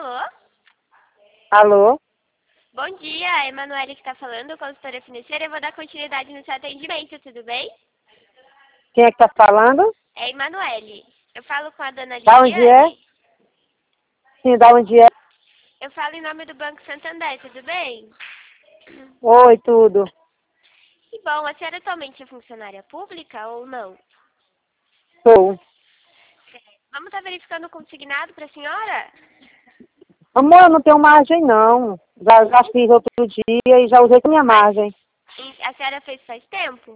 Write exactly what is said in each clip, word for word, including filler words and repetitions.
Alô? Alô? Bom dia, é a Emanuele que está falando, consultora financeira. Eu vou dar continuidade no seu atendimento, tudo bem? Quem é que tá falando? É a Emanuele. Eu falo com a dona Da onde é? Lidiane. Sim, da onde é? Eu falo em nome do Banco Santander, tudo bem? Oi, tudo. Que bom, a senhora atualmente é funcionária pública ou não? Sou. Vamos estar verificando o consignado para a senhora? Amor, eu não tenho margem, não. Já, já fiz outro dia e já usei com minha margem. E a senhora fez faz tempo?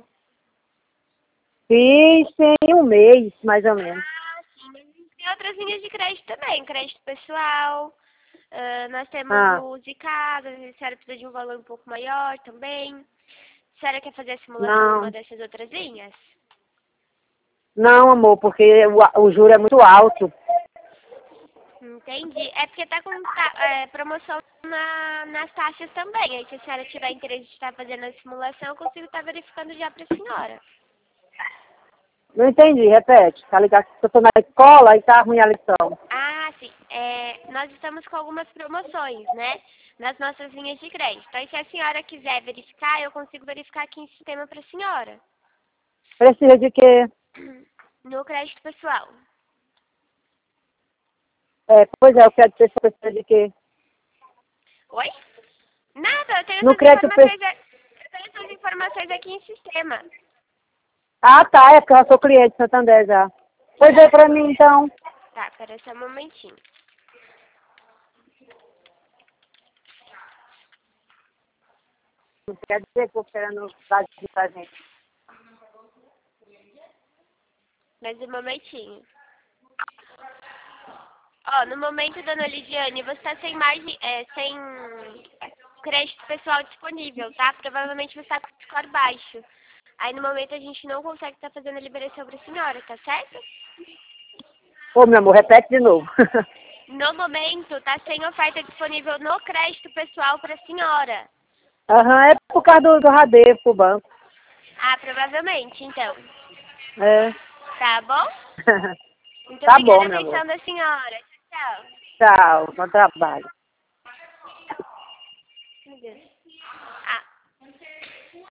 Fiz tem um mês, mais ou menos. Ah, sim, mas tem outras linhas de crédito também, crédito pessoal. Ah, nós temos Ah, o uso de casa, se a senhora precisa de um valor um pouco maior também. A senhora quer fazer a simulação numa não. dessas outras linhas? Não, amor, porque o, o juro é muito alto. Entendi. É porque tá com ta- é, promoção na, nas taxas também. Aí se a senhora tiver interesse de estar fazendo a simulação, eu consigo estar verificando já para a senhora. Não entendi, repete. Tá ligado que eu tô na escola e tá ruim a lição. Ah, sim. É, nós estamos com algumas promoções, né? Nas nossas linhas de crédito. Aí se a senhora quiser verificar, eu consigo verificar aqui em sistema para a senhora. Precisa de quê? No crédito pessoal. É, pois é, eu quero dizer se precisa de quê. Oi? Nada, eu tenho No essas crédito pessoal. informações, a- eu tenho essas informações aqui em sistema. Ah, tá, é porque eu sou cliente de Santander já. Pois é pra mim, então. Tá, pera só um momentinho. Não quer dizer que eu estou esperando dar pra gente. Mais um momentinho. Ó, no momento, dona Lidiane, você está sem margem, é, sem crédito pessoal disponível, tá? Provavelmente você está com score baixo. Aí no momento a gente não consegue estar fazendo a liberação para a senhora, tá certo? Ô, meu amor, repete de novo. No momento, tá sem oferta disponível no crédito pessoal para a senhora. Aham, é por causa do, do radeio pro banco. Ah, provavelmente, então. É. Tá bom? Muito Tá obrigada bom, pela meu amor. atenção da senhora. Tchau. Tchau, bom trabalho.